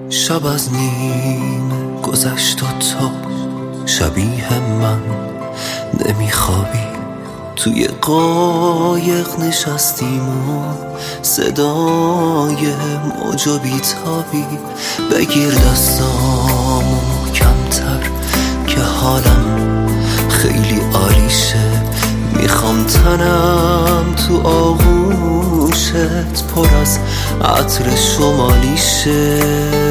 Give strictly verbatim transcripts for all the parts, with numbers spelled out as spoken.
شب از نیمه گذشت و تو شبیه من نمیخوابی. توی قایق نشستیم و صدای موج و بیتابی. بگیر دستامو کمتر که حالم خیلی عالیشه. میخوام تنم تو آغوشت پر از عطر شمالیشه.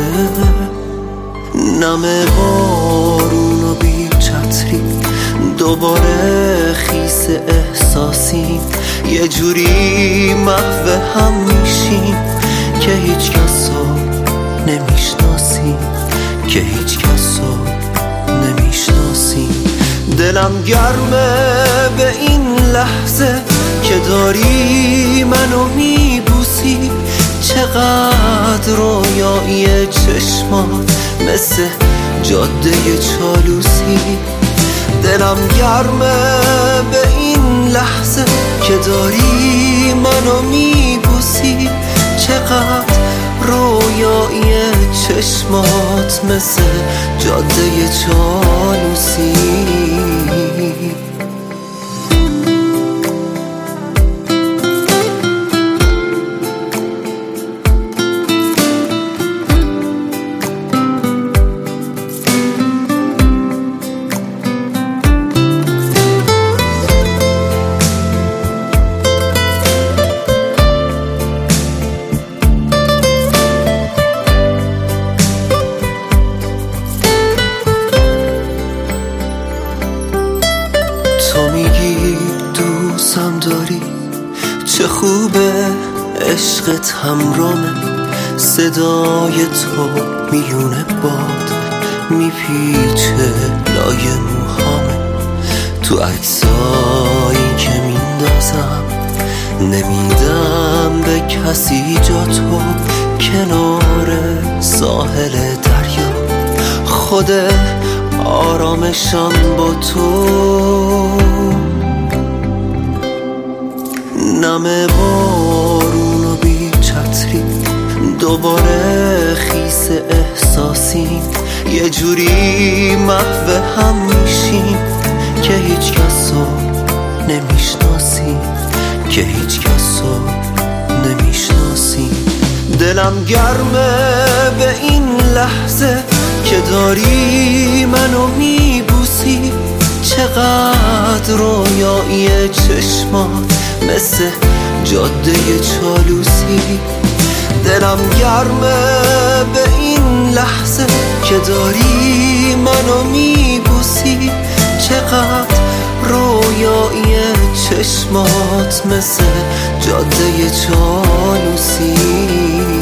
نم بارون و بی چتری دوباره خیس احساسیم. یه جوری محو هم میشیم که هیچ کسو نمیشناسیم که هیچ کسو نمیشناسیم. دلم گرمه به این لحظه که داری منو میبوسی. چقدر رویایی چشمات مثل جاده چالوسی. دلم گرمه به این لحظه که داری منو میبوسی. چقدر رویایی چشمات مثل جاده چالوسی. تو میگی دوستم داری، چه خوبه عشقت همرامه. صدای تو میونه باد میپیچه لای موهامه. تو عکسایی که میندازم نمیدم به کسی جا تو. کنار ساحل دریا خود آرامشم با تو. نم بارون و بی چتری دوباره خیس احساسیم. یه جوری محو هم میشیم که هیچ کسو نمیشناسیم که هیچ کسو نمیشناسیم. دلم گرمه به این لحظه که داری منو میبوسی. چقدر رویایی چشمات مثل جاده چالوسی. دلم گرمه به این لحظه که داری منو میبوسی. چقدر رویایی چشمات مثل جاده چالوسی.